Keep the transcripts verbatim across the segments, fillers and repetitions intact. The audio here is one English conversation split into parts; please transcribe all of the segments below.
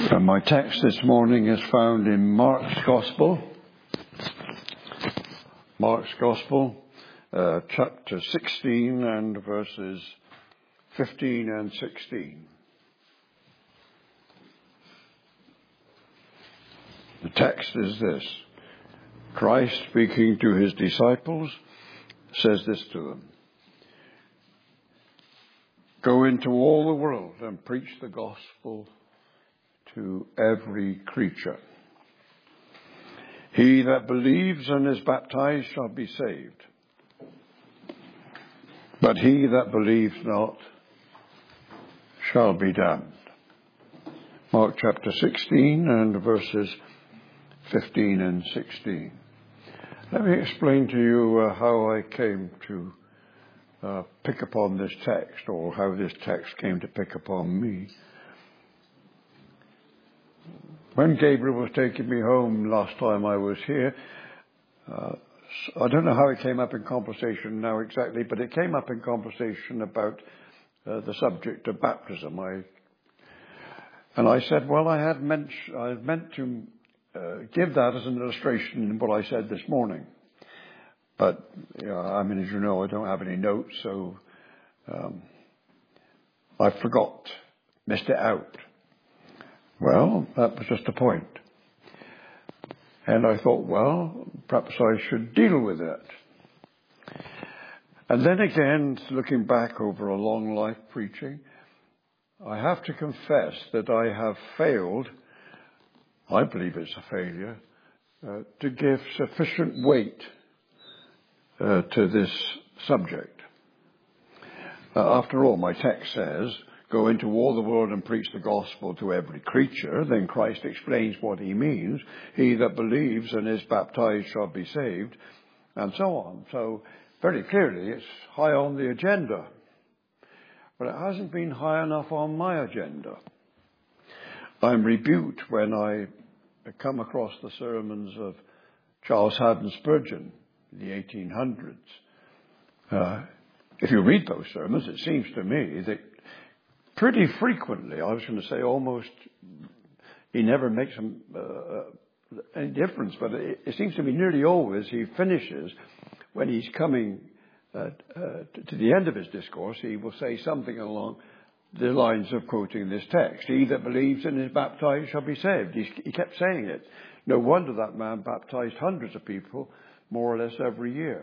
And my text this morning is found in Mark's Gospel. Mark's Gospel, uh, chapter sixteen and verses fifteen and sixteen. The text is this. Christ, speaking to his disciples, says this to them. Go into all the world and preach the gospel to every creature. He that believes and is baptized shall be saved, but he that believes not shall be damned. Mark chapter sixteen and verses fifteen and sixteen. Let me explain to you uh, how I came to uh, pick upon this text, or how this text came to pick upon me. When Gabriel was taking me home last time I was here, uh, I don't know how it came up in conversation now exactly, but it came up in conversation about uh, the subject of baptism. I, and I said, well, I had meant, I had meant to uh, give that as an illustration in what I said this morning. But, you know, I mean, as you know, I don't have any notes, so um, I forgot, missed it out. Well, that was just a point. And I thought, well, perhaps I should deal with it. And then again, looking back over a long life preaching, I have to confess that I have failed, I believe it's a failure, uh, to give sufficient weight uh, to this subject. Uh, after all, my text says, go into all the world and preach the gospel to every creature. Then Christ explains what he means. He that believes and is baptized shall be saved, and so on. So very clearly it's high on the agenda. But it hasn't been high enough on my agenda. I'm rebuked when I come across the sermons of Charles Haddon Spurgeon in the eighteen hundreds. Uh, if you read those sermons, it seems to me that pretty frequently, I was going to say almost, he never makes some, uh, any difference, but it, it seems to me nearly always he finishes, when he's coming uh, uh, to the end of his discourse, he will say something along the lines of quoting this text. He that believes and is baptized shall be saved. He, he kept saying it. No wonder that man baptized hundreds of people more or less every year.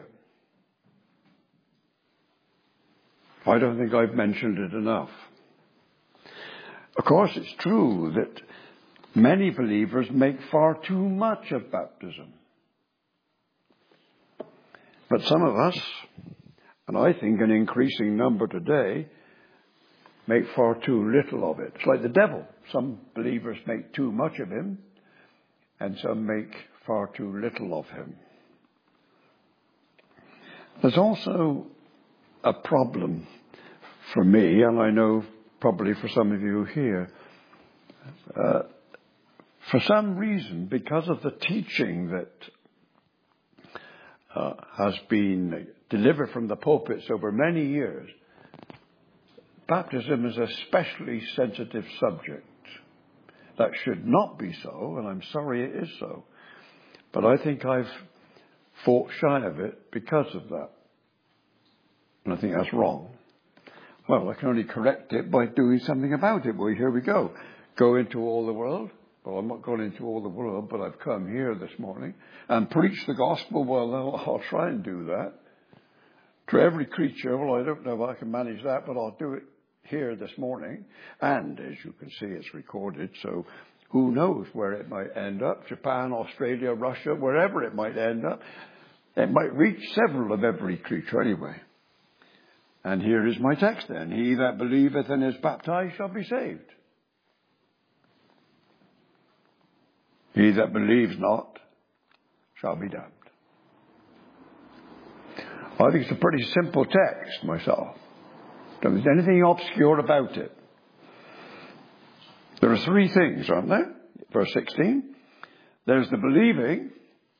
I don't think I've mentioned it enough. Of course, it's true that many believers make far too much of baptism. But some of us, and I think an increasing number today, make far too little of it. It's like the devil. Some believers make too much of him, and some make far too little of him. There's also a problem for me, and I know probably for some of you here. Uh, for some reason, because of the teaching that uh, has been delivered from the pulpits over many years, baptism is a especially sensitive subject. That should not be so, and I'm sorry it is so. But I think I've fought shy of it because of that. And I think that's wrong. Well, I can only correct it by doing something about it. Well, here we go. Go into all the world. Well, I'm not going into all the world, but I've come here this morning and preach the gospel. Well, I'll, I'll try and do that. To every creature, well, I don't know if I can manage that, but I'll do it here this morning. And as you can see, it's recorded, so who knows where it might end up. Japan, Australia, Russia, wherever it might end up. It might reach several of every creature anyway. And here is my text then. He that believeth and is baptized shall be saved. He that believes not shall be damned. I think it's a pretty simple text myself. Don't think there's anything obscure about it. There are three things, aren't there? Verse sixteen. There's the believing.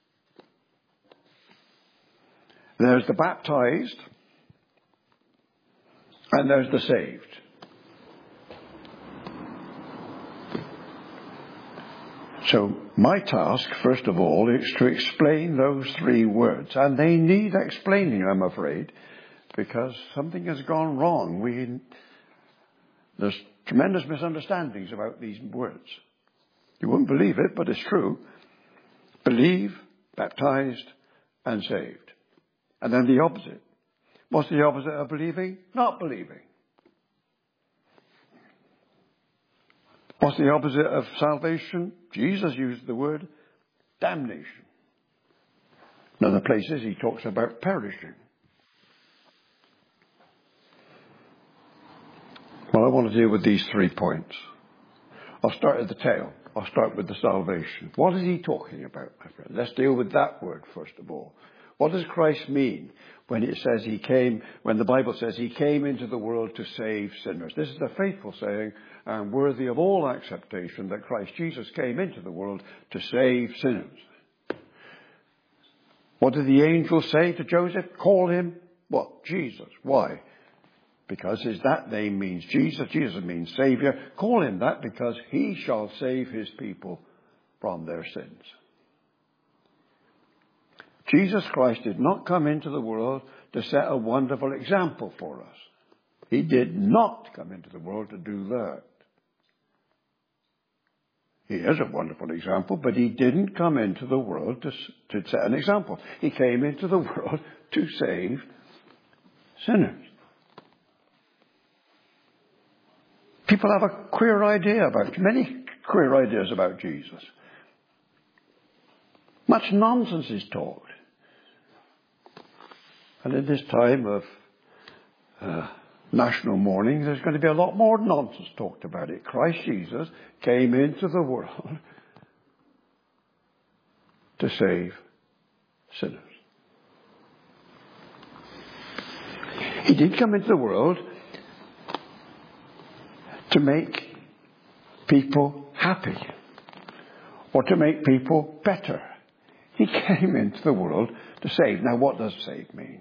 There's the baptized. And there's the saved. So my task, first of all, is to explain those three words. And they need explaining, I'm afraid, because something has gone wrong. We, there's tremendous misunderstandings about these words. You wouldn't believe it, but it's true. Believe, baptized, and saved. And then the opposite. What's the opposite of believing? Not believing. What's the opposite of salvation? Jesus used the word damnation. In other places he talks about perishing. Well, I want to deal with these three points. I'll start at the tail. I'll start with the salvation. What is he talking about, my friend? Let's deal with that word first of all. What does Christ mean when it says he came, when the Bible says he came into the world to save sinners? This is a faithful saying and worthy of all acceptation that Christ Jesus came into the world to save sinners. What did the angel say to Joseph? Call him what? Jesus. Why? Because his that name means Jesus. Jesus means Savior. Call him that because he shall save his people from their sins. Jesus Christ did not come into the world to set a wonderful example for us. He did not come into the world to do that. He is a wonderful example, but he didn't come into the world to, to set an example. He came into the world to save sinners. People have a queer idea about, many queer ideas about Jesus. Much nonsense is talked. And in this time of uh, national mourning, there's going to be a lot more nonsense talked about it. Christ Jesus came into the world to save sinners. He did come into the world to make people happy or to make people better. He came into the world to save. Now, what does save mean?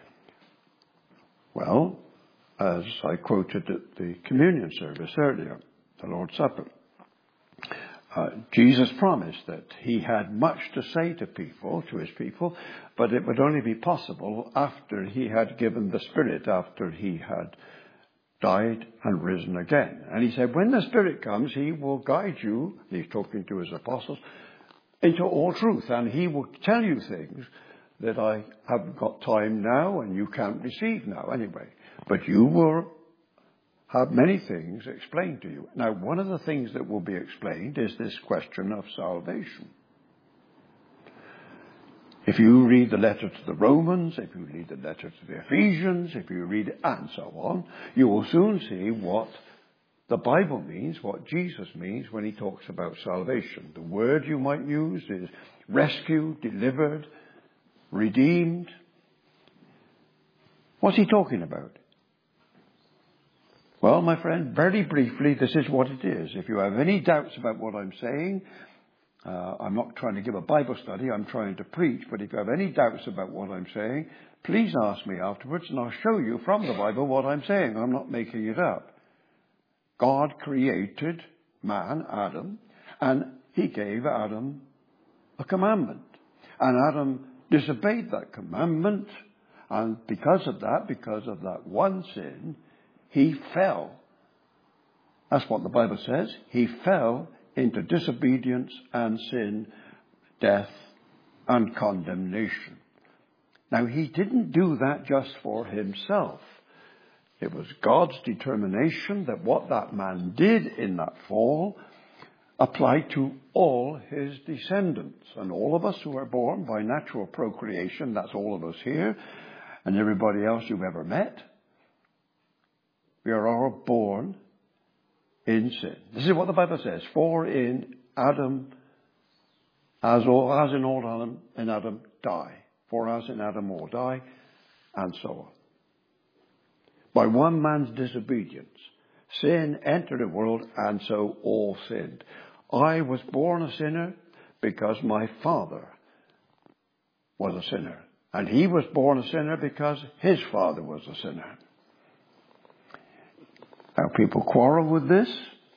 Well, as I quoted at the communion service earlier, the Lord's Supper, uh, Jesus promised that he had much to say to people, to his people, but it would only be possible after he had given the Spirit, after he had died and risen again. And he said, when the Spirit comes, he will guide you, he's talking to his apostles, into all truth, and he will tell you things that I haven't got time now and you can't receive now anyway. But you will have many things explained to you. Now, one of the things that will be explained is this question of salvation. If you read the letter to the Romans, if you read the letter to the Ephesians, if you read it, and so on, you will soon see what the Bible means, what Jesus means when he talks about salvation. The word you might use is rescued, delivered, redeemed. What's he talking about? Well, my friend, very briefly, this is what it is. If you have any doubts about what I'm saying, uh, I'm not trying to give a Bible study, I'm trying to preach, but if you have any doubts about what I'm saying, please ask me afterwards and I'll show you from the Bible what I'm saying. I'm not making it up. God created man, Adam, and he gave Adam a commandment. And Adam disobeyed that commandment, and because of that, because of that one sin, he fell. That's what the Bible says. He fell into disobedience and sin, death and condemnation. Now, he didn't do that just for himself. It was God's determination that what that man did in that fall applied to all his descendants. And all of us who are born by natural procreation, that's all of us here, and everybody else you've ever met, we are all born in sin. This is what the Bible says. For in Adam, as, all, as in all Adam, in Adam die. For as in Adam all die, and so on. By one man's disobedience, sin entered the world, and so all sinned. I was born a sinner because my father was a sinner. And he was born a sinner because his father was a sinner. Now, people quarrel with this.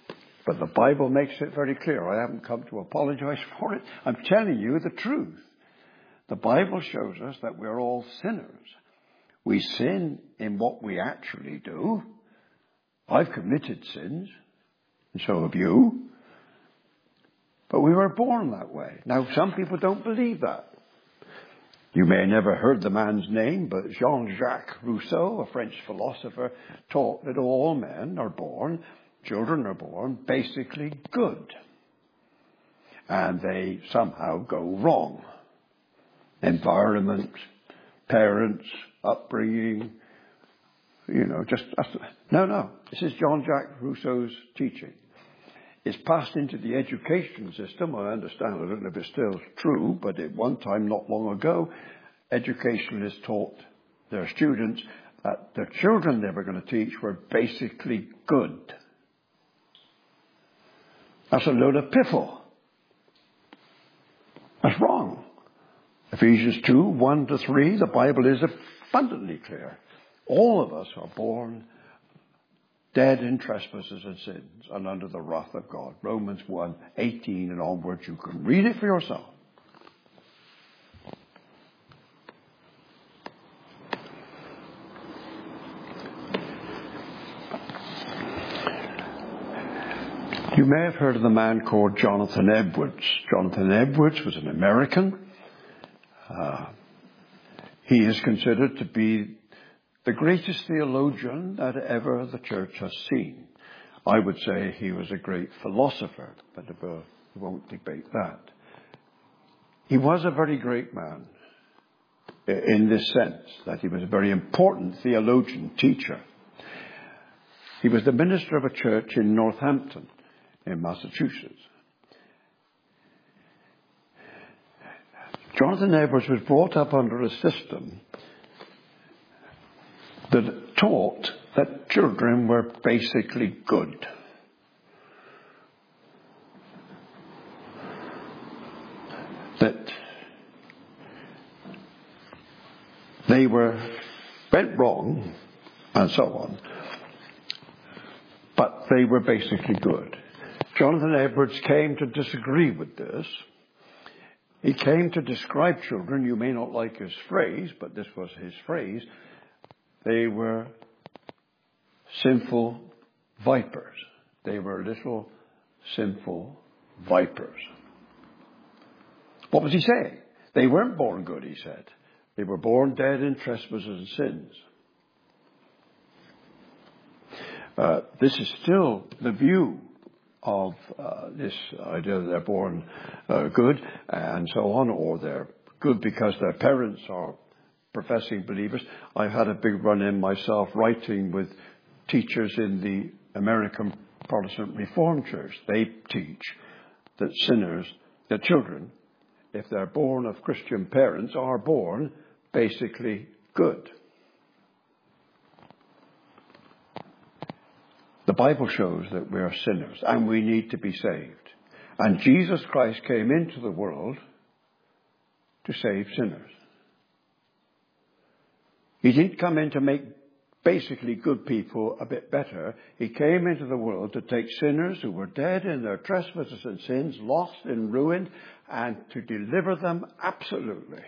But the Bible makes it very clear. I haven't come to apologize for it. I'm telling you the truth. The Bible shows us that we're all sinners. We sin in what we actually do. I've committed sins, and so have you. But we were born that way. Now, some people don't believe that. You may have never heard the man's name, but Jean-Jacques Rousseau, a French philosopher, taught that all men are born, children are born, basically good. And they somehow go wrong. Environment, parents, upbringing, you know, just... No, no. This is Jean-Jacques Rousseau's teaching. It's passed into the education system. I understand, I don't know if it's still true, but at one time, not long ago, educationalists taught their students that the children they were going to teach were basically good. That's a load of piffle. That's wrong. Ephesians two, one to three, the Bible is abundantly clear. All of us are born dead in trespasses and sins and under the wrath of God. Romans one, eighteen and onwards. You can read it for yourself. You may have heard of the man called Jonathan Edwards. Jonathan Edwards was an American. Uh, he is considered to be the greatest theologian that ever the church has seen. I would say he was a great philosopher, but we won't debate that. He was a very great man in this sense, that he was a very important theologian, teacher. He was the minister of a church in Northampton, in Massachusetts. Jonathan Edwards was brought up under a system that taught that children were basically good. That they were went wrong and so on, but they were basically good. Jonathan Edwards came to disagree with this. He came to describe children. You may not like his phrase, but this was his phrase. They were sinful vipers. They were little sinful vipers. What was he saying? They weren't born good, he said. They were born dead in trespasses and sins. Uh, this is still the view of uh, this idea that they're born uh, good and so on, or they're good because their parents are professing believers. I've had a big run-in myself writing with teachers in the American Protestant Reformed Church. They teach that sinners, that children, if they're born of Christian parents, are born basically good. The Bible shows that we are sinners and we need to be saved. And Jesus Christ came into the world to save sinners. He didn't come in to make basically good people a bit better. He came into the world to take sinners who were dead in their trespasses and sins, lost and ruined, and to deliver them absolutely.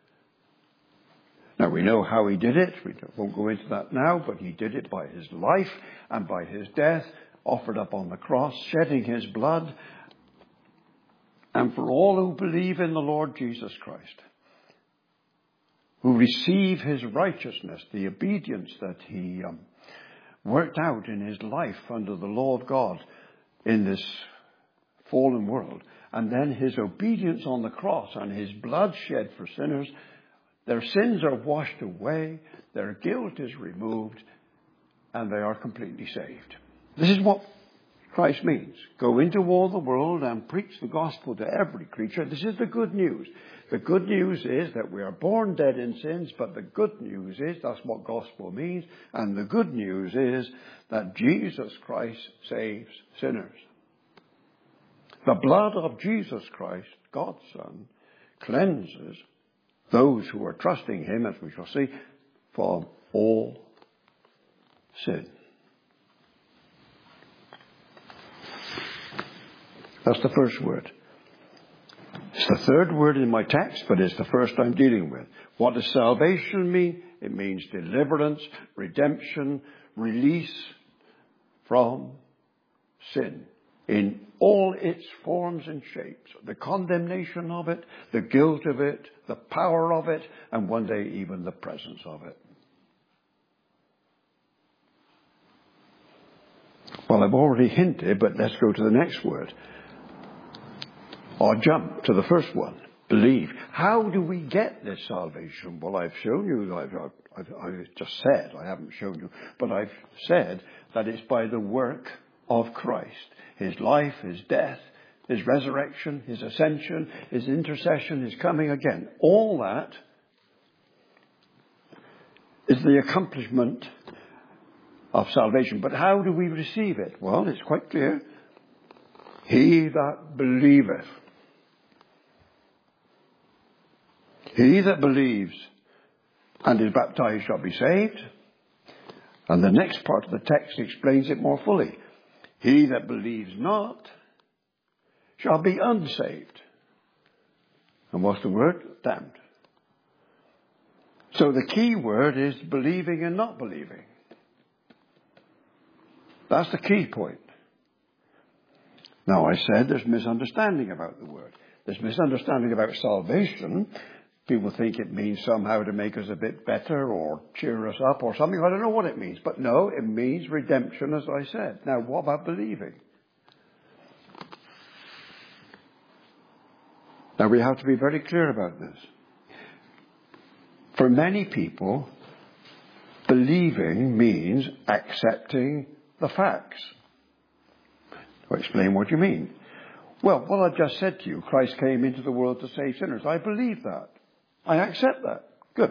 Now, we know how he did it. We won't go into that now, but he did it by his life and by his death, offered up on the cross, shedding his blood. And for all who believe in the Lord Jesus Christ, who receive his righteousness, the obedience that he um, worked out in his life under the law of God in this fallen world, and then his obedience on the cross and his blood shed for sinners, their sins are washed away, their guilt is removed, and they are completely saved. This is what Christ means. Go into all the world and preach the gospel to every creature. This is the good news. The good news is that we are born dead in sins, but the good news is, that's what gospel means, and the good news is that Jesus Christ saves sinners. The blood of Jesus Christ, God's Son, cleanses those who are trusting him, as we shall see, from all sin. That's the first word. It's the third word in my text, but it's the first I'm dealing with. What does salvation mean? It means deliverance, redemption, release from sin in all its forms and shapes. The condemnation of it, the guilt of it, the power of it, and one day even the presence of it. Well, I've already hinted, but let's go to the next word. Or jump to the first one. Believe. How do we get this salvation? Well, I've shown you, I've, I've, I've just said, I haven't shown you, but I've said that it's by the work of Christ. His life, His death, His resurrection, His ascension, His intercession, His coming again. All that is the accomplishment of salvation. But how do we receive it? Well, it's quite clear. He that believeth. He that believes and is baptized shall be saved. And the next part of the text explains it more fully. He that believes not shall be unsaved. And what's the word? Damned. So the key word is believing and not believing. That's the key point. Now, I said there's misunderstanding about the word. There's misunderstanding about salvation. People think it means somehow to make us a bit better or cheer us up or something. I don't know what it means. But no, it means redemption, as I said. Now, what about believing? Now, we have to be very clear about this. For many people, believing means accepting the facts. I'll explain what you mean. Well, what I've just said to you, Christ came into the world to save sinners. I believe that. I accept that. Good.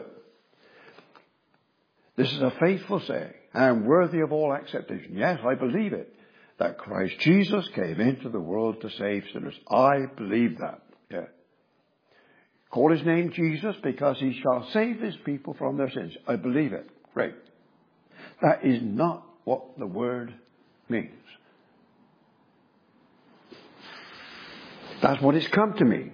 This is a faithful saying and worthy of all acceptation. Yes, I believe it. That Christ Jesus came into the world to save sinners. I believe that. Yeah. Call his name Jesus because he shall save his people from their sins. I believe it. Great. That is not what the word means. That's what it's come to mean.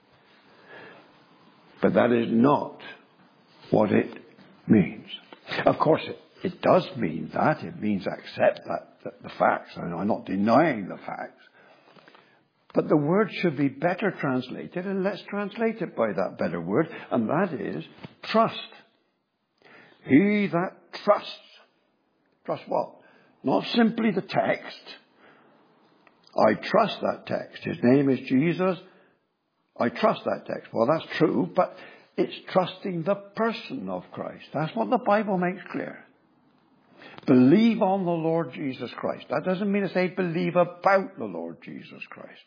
But that is not what it means. Of course, it, it does mean that. It means accept that, that the facts. And I'm not denying the facts. But the word should be better translated, and let's translate it by that better word, and that is trust. He that trusts. Trust what? Not simply the text. I trust that text. His name is Jesus. I trust that text. Well, that's true, but it's trusting the person of Christ. That's what the Bible makes clear. Believe on the Lord Jesus Christ. That doesn't mean to say believe about the Lord Jesus Christ.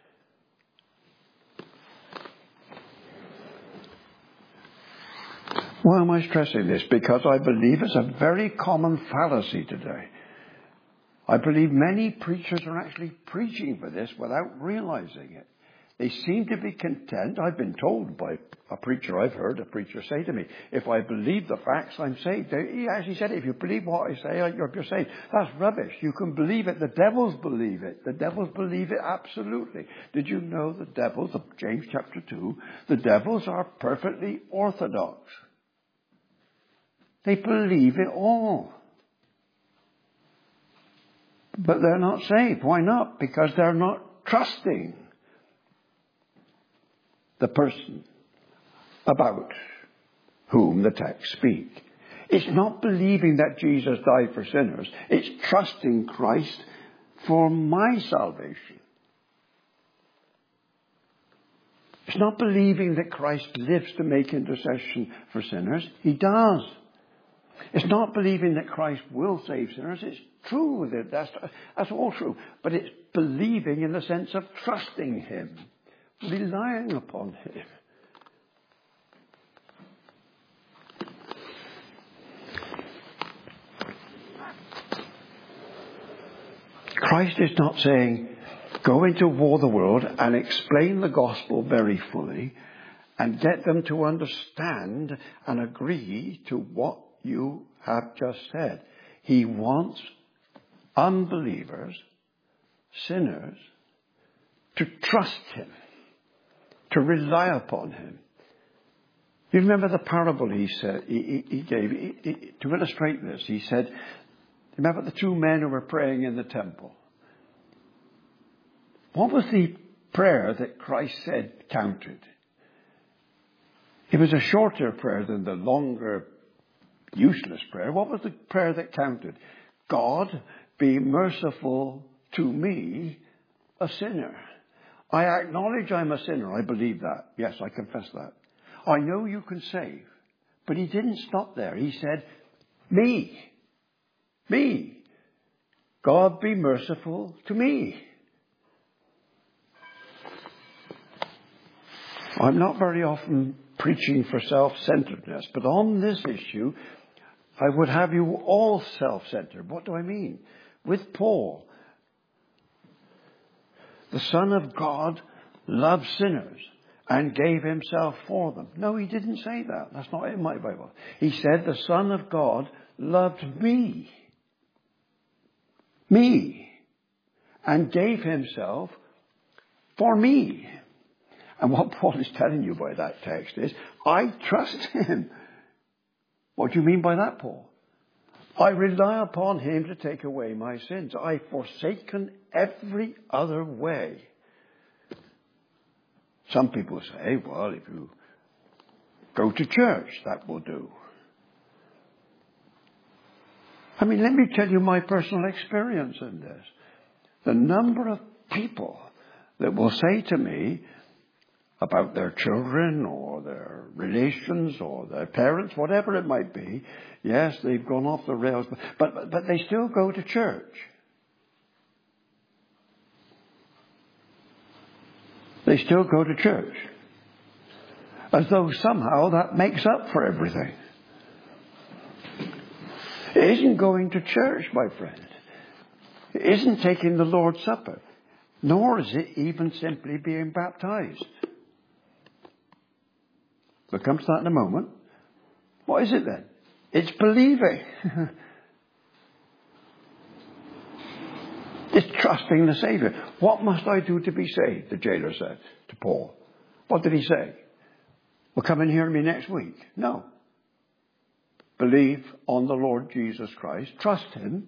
Why am I stressing this? Because I believe it's a very common fallacy today. I believe many preachers are actually preaching for this without realizing it. They seem to be content. I've been told by a preacher I've heard, a preacher say to me, if I believe the facts, I'm saved. He actually said, if you believe what I say, you're saved. That's rubbish. You can believe it. The devils believe it. The devils believe it absolutely. Did you know the devils, of James chapter two, the devils are perfectly orthodox. They believe it all. But they're not saved. Why not? Because they're not trusting the person about whom the text speak. It's not believing that Jesus died for sinners. It's trusting Christ for my salvation. It's not believing that Christ lives to make intercession for sinners. He does. It's not believing that Christ will save sinners. It's true that that's, that's all true. But it's believing in the sense of trusting him, relying upon him. Christ is not saying, go into all the world and explain the gospel very fully and get them to understand and agree to what you have just said. He wants unbelievers, sinners, to trust him, to rely upon him. You remember the parable he said he, he, he gave he, he, to illustrate this. He said, remember the two men who were praying in the temple? What was the prayer that Christ said counted? It was a shorter prayer than the longer, useless prayer. What was the prayer that counted? God, be merciful to me, a sinner. I acknowledge I'm a sinner. I believe that. Yes, I confess that. I know you can save. But he didn't stop there. He said, me. Me. God, be merciful to me. I'm not very often preaching for self-centeredness, but on this issue, I would have you all self-centered. What do I mean? With Paul, the Son of God loved sinners and gave himself for them. No, he didn't say that. That's not in my Bible. He said the Son of God loved me. Me. And gave himself for me. And what Paul is telling you by that text is, I trust him. What do you mean by that, Paul? I rely upon him to take away my sins. I've forsaken every other way. Some people say, well, if you go to church, that will do. I mean, let me tell you my personal experience in this. The number of people that will say to me about their children or their relations or their parents, whatever it might be, yes, they've gone off the rails, but, but, but they still go to church. They still go to church. As though somehow that makes up for everything. It isn't going to church, my friend. It isn't taking the Lord's Supper. Nor is it even simply being baptized. We'll come to that in a moment. What is it then? It's believing. It's trusting the Savior. What must I do to be saved? The jailer said to Paul. What did he say? Well, come and hear me next week. No. Believe on the Lord Jesus Christ. Trust him.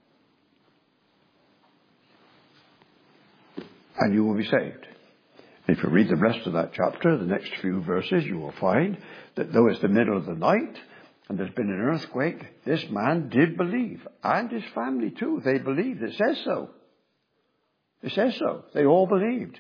And you will be saved. If you read the rest of that chapter, the next few verses, you will find that though it's the middle of the night and there's been an earthquake, this man did believe. And his family too. They believed. It says so. It says so. They all believed.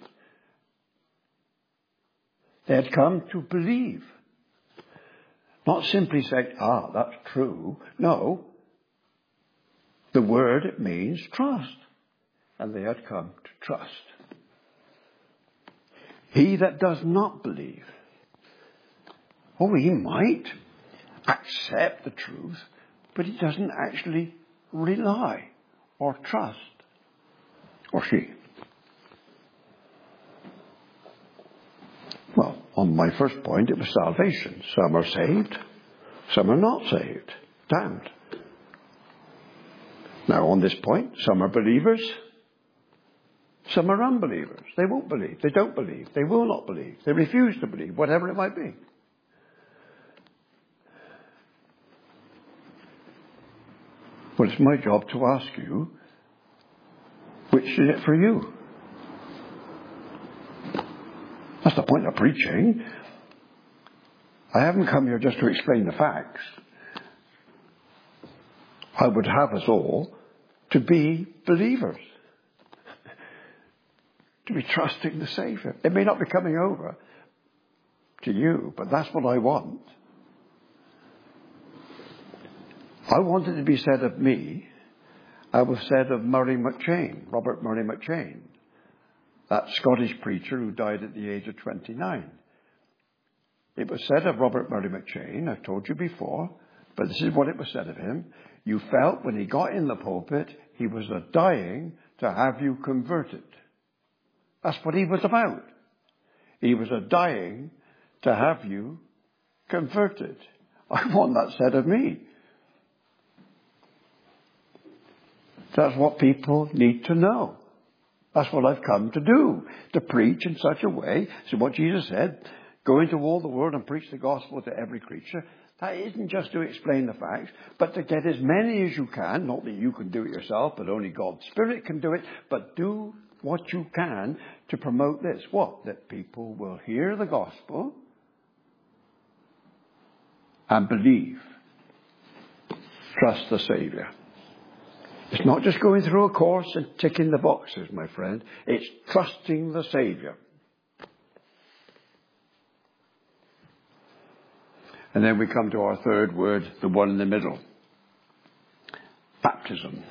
They had come to believe. Not simply say, ah, that's true. No. The word, it means trust. And they had come to trust. He that does not believe, oh, he might accept the truth, but he doesn't actually rely or trust. Or she. Well, on my first point, it was salvation. Some are saved, some are not saved, damned. Now, on this point, some are believers, some are unbelievers. They won't believe. They don't believe. They will not believe. They refuse to believe, whatever it might be. But it's my job to ask you, which is it for you? That's the point of preaching. I haven't come here just to explain the facts. I would have us all to be believers. To be trusting the Savior. It may not be coming over to you, but that's what I want. I want it to be said of me, I was said of Murray McCheyne, Robert Murray McCheyne, that Scottish preacher who died at the age of twenty-nine. It was said of Robert Murray McCheyne, I've told you before, but this is what it was said of him. You felt when he got in the pulpit, he was a dying to have you converted. That's what he was about. He was a dying to have you converted. I want that said of me. That's what people need to know. That's what I've come to do, to preach in such a way. So what Jesus said, go into all the world and preach the gospel to every creature. That isn't just to explain the facts, but to get as many as you can. Not that you can do it yourself, but only God's Spirit can do it. But do what you can to promote this. What? That people will hear the gospel and believe. Trust the Saviour. It's not just going through a course and ticking the boxes, my friend. It's trusting the Saviour. And then we come to our third word, the one in the middle. Baptism.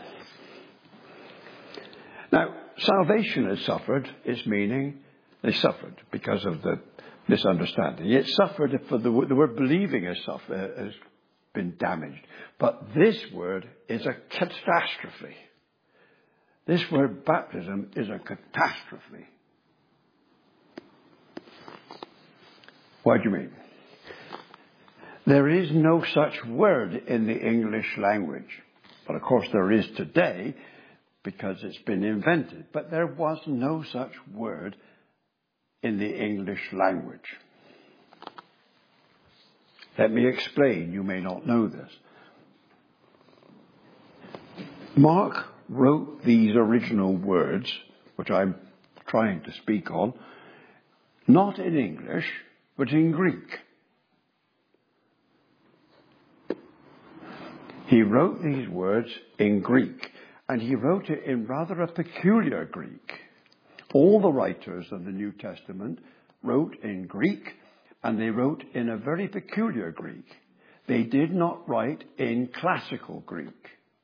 Now, salvation has suffered. Its meaning, they suffered because of the misunderstanding. It suffered for the, the word believing has, suffered, has been damaged. But this word is a catastrophe. This word baptism is a catastrophe. What do you mean? There is no such word in the English language. But of course there is today because it's been invented. But there was no such word in the English language. Let me explain. You may not know this. Mark wrote these original words, which I'm trying to speak on, not in English, but in Greek. He wrote these words in Greek, and he wrote it in rather a peculiar Greek. All the writers of the New Testament wrote in Greek, and they wrote in a very peculiar Greek. They did not write in classical Greek.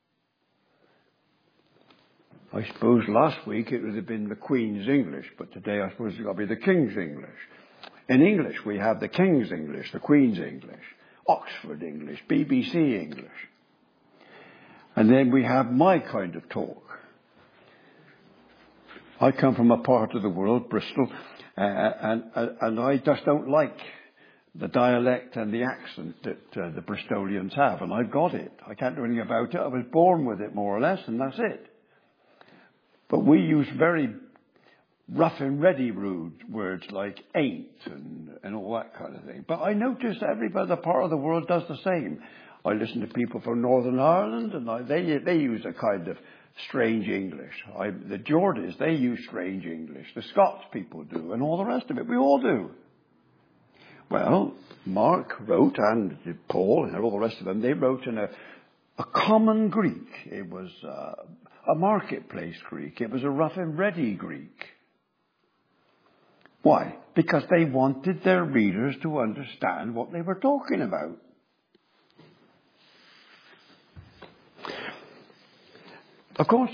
I suppose last week it would have been the Queen's English, but today I suppose it's got to be the King's English. In English we have the King's English, the Queen's English, Oxford English, B B C English. And then we have my kind of talk. I come from a part of the world, Bristol, uh, and, uh, and I just don't like the dialect and the accent that uh, the Bristolians have, and I've got it. I can't do anything about it. I was born with it, more or less, and that's it. But we use very rough and ready rude words like ain't and, and all that kind of thing. But I notice every other part of the world does the same. I listen to people from Northern Ireland, and I, they they use a kind of strange English. I, the Geordies, they use strange English. The Scots people do, and all the rest of it. We all do. Well, Mark wrote, and Paul, and all the rest of them, they wrote in a, a common Greek. It was uh, a marketplace Greek. It was a rough and ready Greek. Why? Because they wanted their readers to understand what they were talking about. Of course,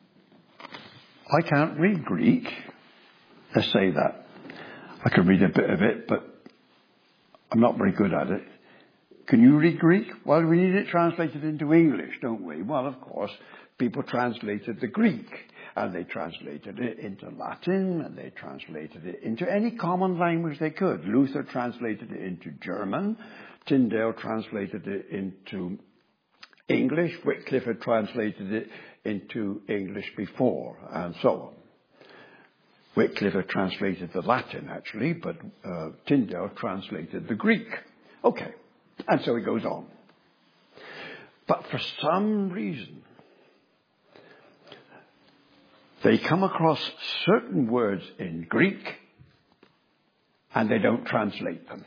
I can't read Greek. Let's say that. I can read a bit of it, but I'm not very good at it. Can you read Greek? Well, we need it translated into English, don't we? Well, of course, people translated the Greek, and they translated it into Latin, and they translated it into any common language they could. Luther translated it into German. Tyndale translated it into English. Wycliffe had translated it into English before, and so on. Wycliffe had translated the Latin, actually, but uh, Tyndale translated the Greek. Okay, and so it goes on. But for some reason, they come across certain words in Greek, and they don't translate them.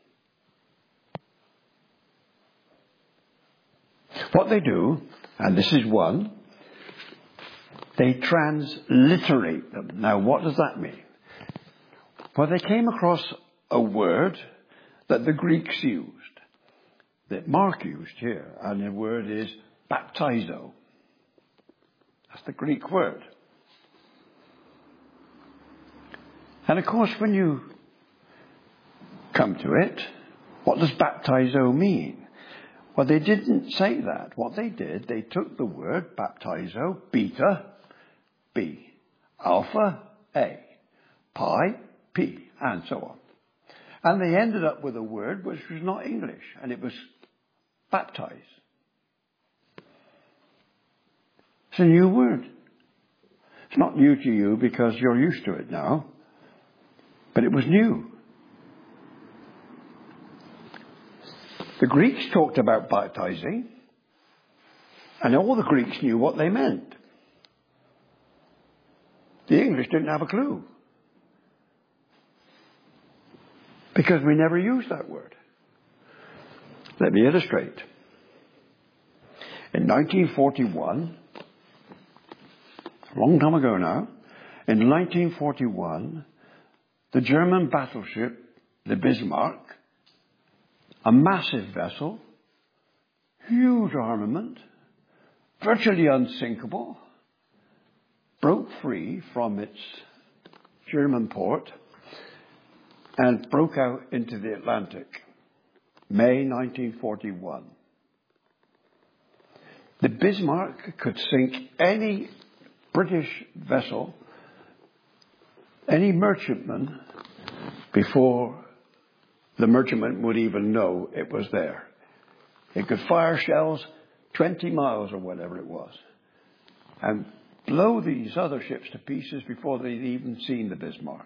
What they do, and this is one, they transliterate them. Now, what does that mean? Well, they came across a word that the Greeks used, that Mark used here, and the word is baptizo. That's the Greek word. And of course, when you come to it, what does baptizo mean? Well, they didn't say that. What they did, they took the word baptizo, beta, B, alpha, A, pi, P, and so on. And they ended up with a word which was not English, and it was baptize. It's a new word. It's not new to you because you're used to it now. But it was new. The Greeks talked about baptizing, and all the Greeks knew what they meant. The English didn't have a clue, because we never used that word. Let me illustrate. In nineteen forty-one, a long time ago now, in nineteen forty-one, the German battleship, the Bismarck, a massive vessel, huge armament, virtually unsinkable, broke free from its German port and broke out into the Atlantic, May nineteen forty-one. The Bismarck could sink any British vessel, any merchantman, before the merchantman would even know it was there. It could fire shells twenty miles or whatever it was and blow these other ships to pieces before they'd even seen the Bismarck.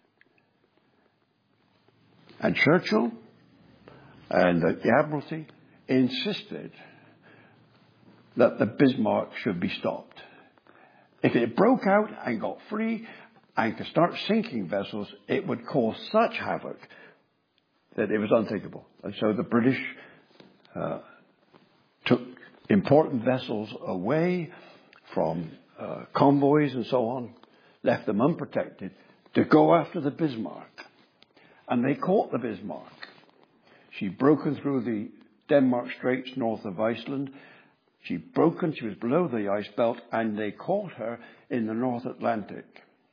And Churchill and the Admiralty insisted that the Bismarck should be stopped. If it broke out and got free and could start sinking vessels, it would cause such havoc that it was unthinkable. And so the British uh, took important vessels away from uh, convoys and so on, left them unprotected to go after the Bismarck. And they caught the Bismarck. She'd broken through the Denmark Straits north of Iceland. She'd broken, she was below the ice belt, and they caught her in the North Atlantic.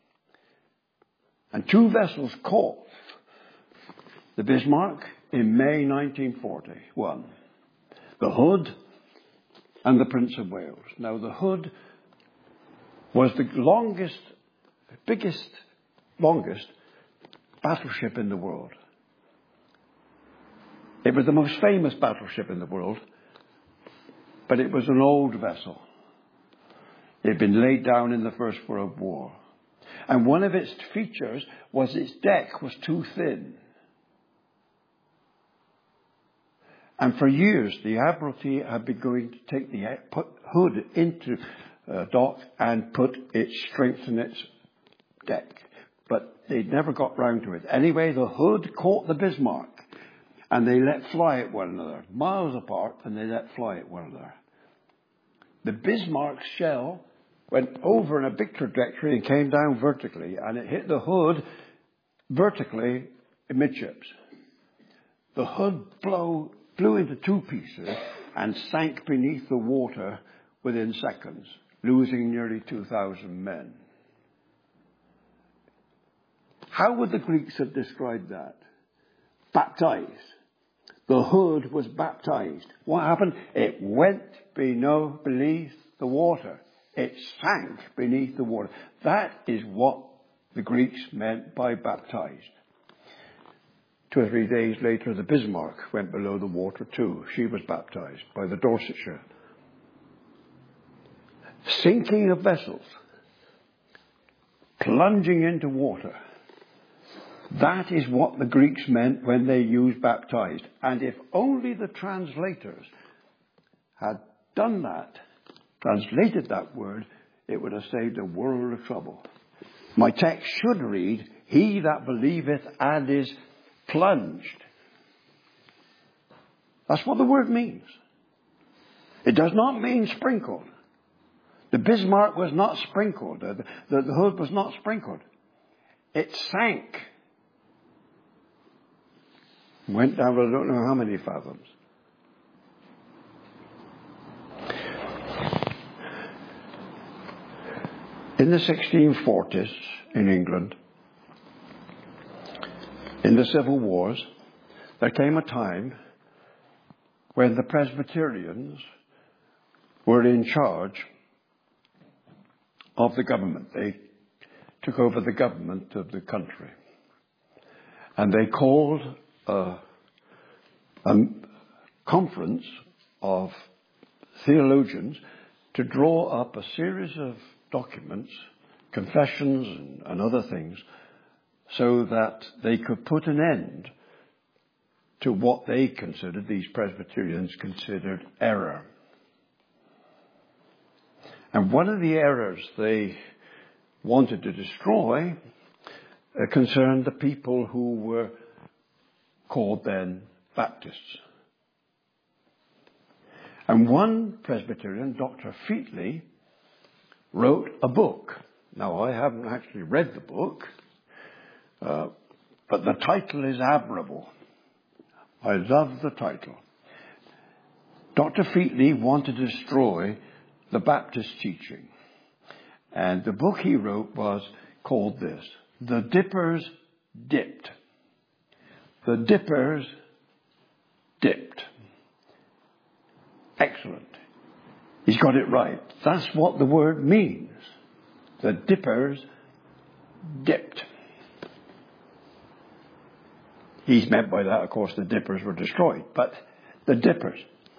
And two vessels caught the Bismarck in May nineteen forty-one. The Hood and the Prince of Wales. Now, the Hood was the longest, biggest, longest battleship in the world. It was the most famous battleship in the world, but it was an old vessel. It had been laid down in the First World War. And one of its features was its deck was too thin. And for years, the Admiralty had been going to take the put Hood into uh, dock and put its strength in its deck. But they'd never got round to it. Anyway, the Hood caught the Bismarck, and they let fly at one another, miles apart, and they let fly at one another. The Bismarck's shell went over in a big trajectory and came down vertically, and it hit the Hood vertically amidships. The Hood blow, blew into two pieces and sank beneath the water within seconds, losing nearly two thousand men. How would the Greeks have described that? Baptized. The Hood was baptized. What happened? It went beneath the water. It sank beneath the water. That is what the Greeks meant by baptized. Two or three days later, the Bismarck went below the water too. She was baptized by the Dorsetshire. Sinking of vessels. Plunging into water. That is what the Greeks meant when they used baptized. And if only the translators had done that, translated that word, it would have saved a world of trouble. My text should read, he that believeth and is plunged. That's what the word means. It does not mean sprinkled. The Bismarck was not sprinkled. The, the, the Hood was not sprinkled. It sank. Went down, I don't know how many fathoms. In the sixteen forties in England, in the civil wars, there came a time when the Presbyterians were in charge of the government. They took over the government of the country. And they called a, a conference of theologians to draw up a series of documents confessions and, and other things, so that they could put an end to what they considered, these Presbyterians considered, error. And one of the errors they wanted to destroy uh, concerned the people who were called then Baptists. And one Presbyterian, Doctor Featley, wrote a book. Now, I haven't actually read the book, uh, but the title is admirable. I love the title. Doctor Featley wanted to destroy the Baptist teaching. And the book he wrote was called this, The Dippers Dipped. The Dippers Dipped. Excellent. He's got it right. That's what the word means. The Dippers dipped. He's meant by that, of course, the Dippers were destroyed, but the Dippers.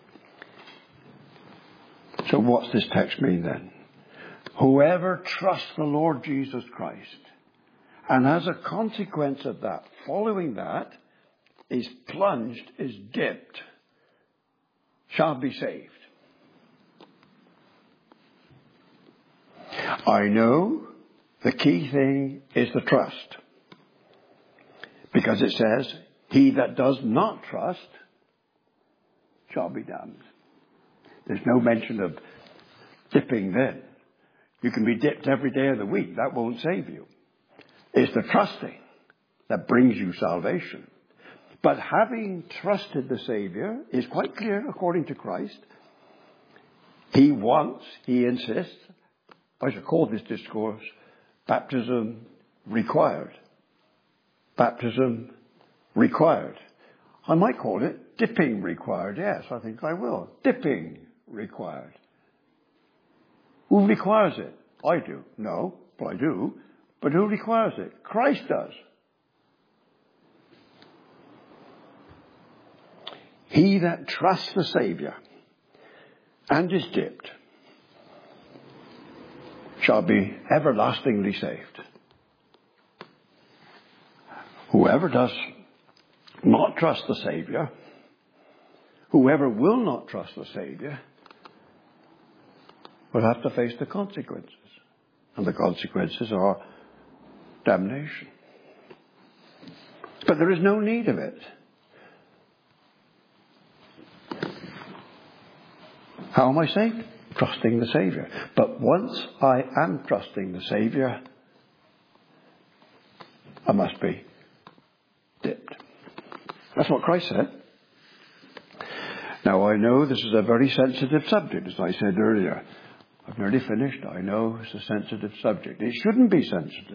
So what's this text mean then? Whoever trusts the Lord Jesus Christ, and as a consequence of that, following that, is plunged, is dipped, shall be saved. I know the key thing is the trust. Because it says, he that does not trust shall be damned. There's no mention of dipping then. You can be dipped every day of the week. That won't save you. It's the trusting that brings you salvation. But having trusted the Savior is quite clear according to Christ. He wants, he insists, I should call this discourse, baptism required. Baptism required. I might call it dipping required. Yes, I think I will. Dipping required. Who requires it? I do. No, but I do. But who requires it? Christ does. He that trusts the Savior and is dipped shall be everlastingly saved. Whoever does not trust the Savior, whoever will not trust the Savior, will have to face the consequences. And the consequences are damnation. But there is no need of it. How am I saved? Trusting the Savior. But once I am trusting the Savior, I must be dipped. That's what Christ said. Now I know this is a very sensitive subject, as I said earlier. I've nearly finished. I know it's a sensitive subject. It shouldn't be sensitive.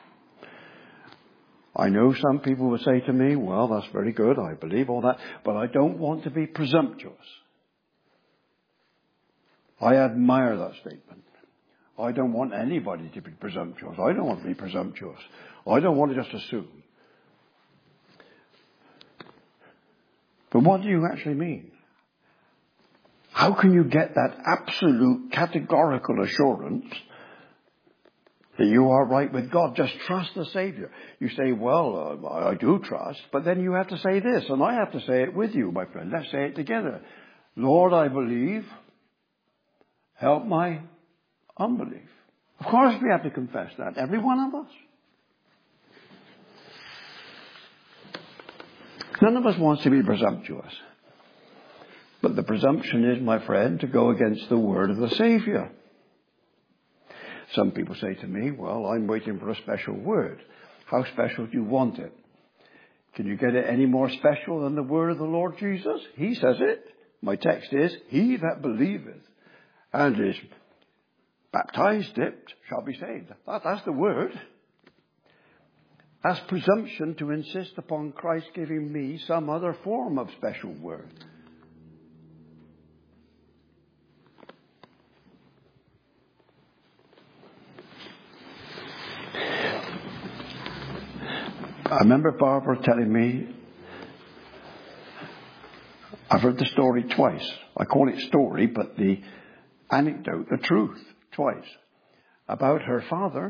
I know some people will say to me, well, that's very good. I believe all that. But I don't want to be presumptuous. I admire that statement. I don't want anybody to be presumptuous. I don't want to be presumptuous. I don't want to just assume. But what do you actually mean? How can you get that absolute categorical assurance that you are right with God? Just trust the Savior. You say, well, uh, I do trust, but then you have to say this, and I have to say it with you, my friend. Let's say it together. Lord, I believe. Help my unbelief. Of course we have to confess that. Every one of us. None of us wants to be presumptuous. But the presumption is, my friend, to go against the word of the Savior. Some people say to me, well, I'm waiting for a special word. How special do you want it? Can you get it any more special than the word of the Lord Jesus? He says it. My text is, he that believeth and is baptized, dipped, shall be saved. That, that's the word. That's presumption to insist upon Christ giving me some other form of special word. I remember Barbara telling me, I've heard the story twice. I call it story, but the anecdote, the truth, twice. about her father.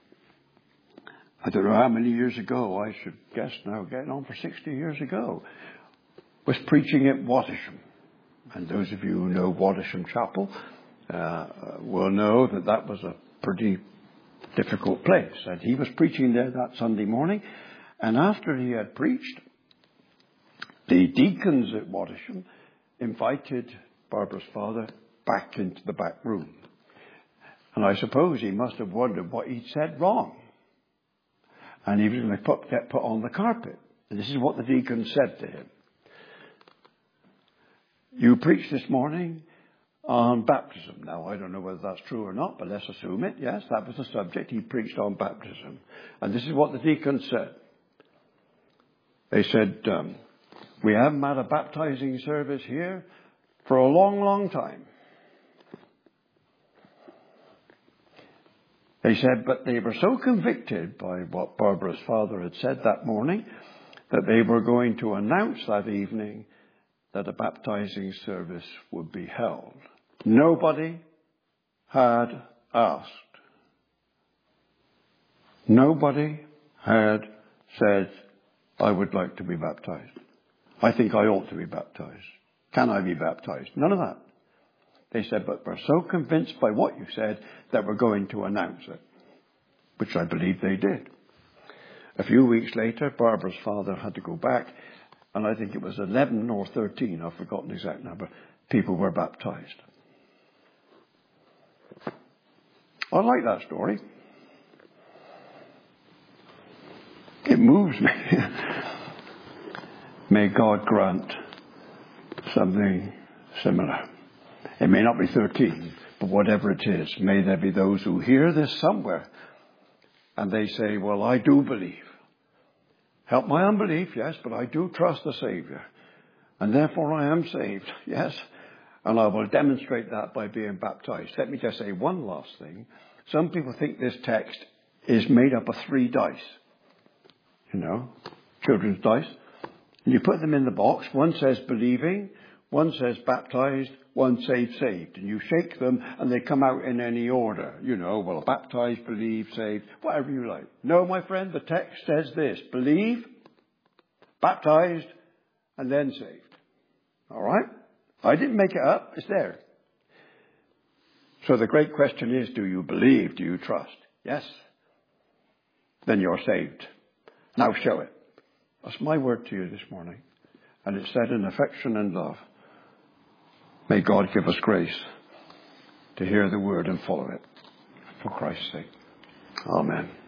I don't know how many years ago, I should guess now, getting on for sixty years ago, was preaching at Wattisham. And those of you who know Wattisham Chapel uh, will know that that was a pretty difficult place. And he was preaching there that Sunday morning. And after he had preached, the deacons at Wattisham invited Barbara's father back into the back room. And I suppose he must have wondered what he'd said wrong. And he was going to put, get put on the carpet. And this is what the deacon said to him. You preached this morning on baptism. Now, I don't know whether that's true or not, but let's assume it. Yes, that was the subject. He preached on baptism. And this is what the deacon said. They said, um, we haven't had a baptizing service here for a long, long time. They said, but they were so convicted by what Barbara's father had said that morning that they were going to announce that evening that a baptizing service would be held. Nobody had asked. Nobody had said, I would like to be baptized. I think I ought to be baptized. Can I be baptized? None of that. They said, but we're so convinced by what you said that we're going to announce it. Which I believe they did. A few weeks later, Barbara's father had to go back, and I think it was eleven or thirteen, I've forgotten the exact number, people were baptized. I like that story. It moves me. May God grant something similar. It may not be thirteen, but whatever it is, may there be those who hear this somewhere and they say, well, I do believe. Help my unbelief, yes, but I do trust the Savior. And therefore I am saved, yes. And I will demonstrate that by being baptized. Let me just say one last thing. Some people think this text is made up of three dice. You know, children's dice. And you put them in the box. One says believing, one says baptized, one says saved. And you shake them and they come out in any order. You know, well, baptized, believe, saved, whatever you like. No, my friend, the text says this. Believe, baptized, and then saved. All right? I didn't make it up. It's there. So the great question is, do you believe? Do you trust? Yes. Then you're saved. Now show it. That's my word to you this morning. And it's said in affection and love. May God give us grace to hear the word and follow it. For Christ's sake. Amen.